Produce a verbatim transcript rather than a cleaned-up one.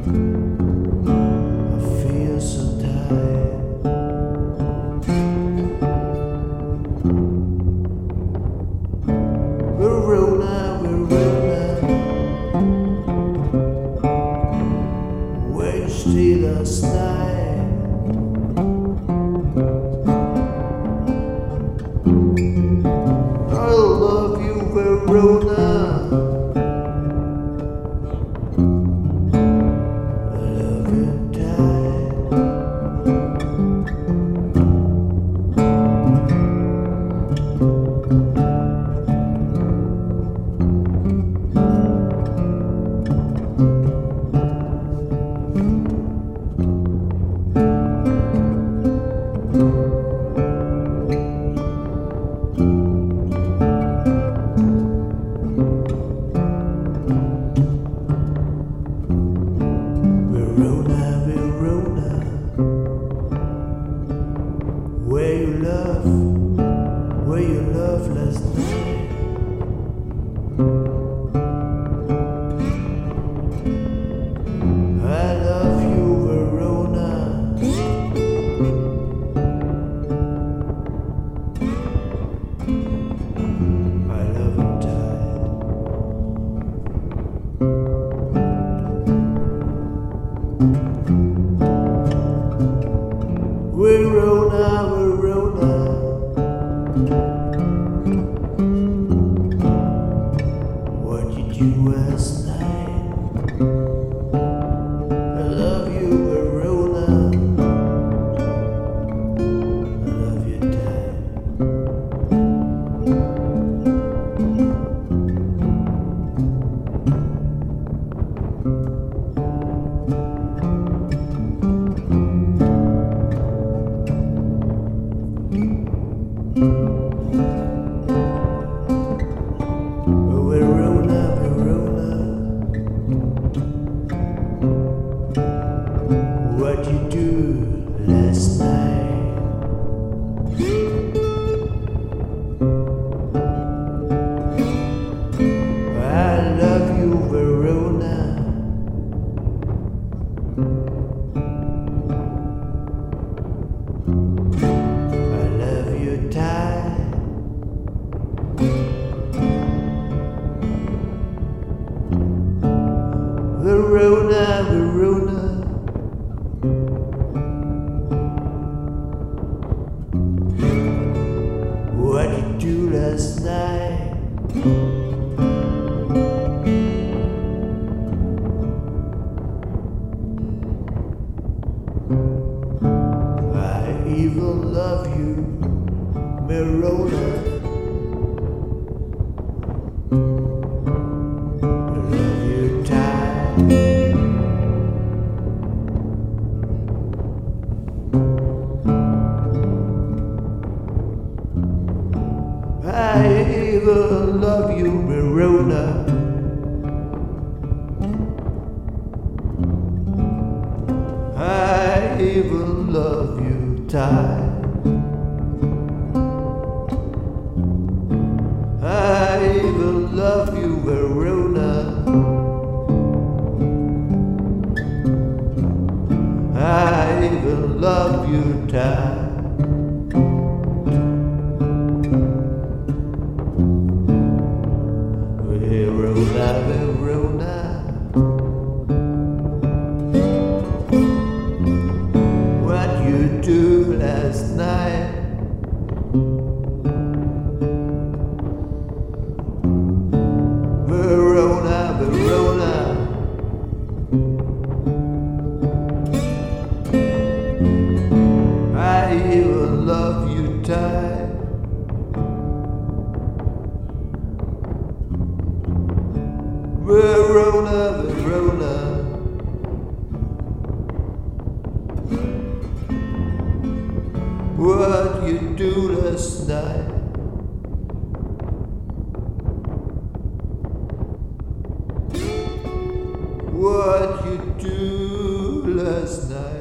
I feel so tired. Verona, Verona, where you stay last night. I love you, Verona. Verona, Verona, where you love, where you love last night. I love you, Verona. I love you tired. Verona, Verona, what you do last night. I love you, Verona. I love you tired. Verona, Verona, what you do last night. I love you, Verona. I love you tired. Verona, Verona, what you do last night. I even love you, Verona. I even love you, Verona. I even love you tired. I even love you, Verona. I even love you tired. Verona, Verona, what you do last night. Verona, Verona, I even love you tired. Verona, Verona, what you do last night. What you do last night.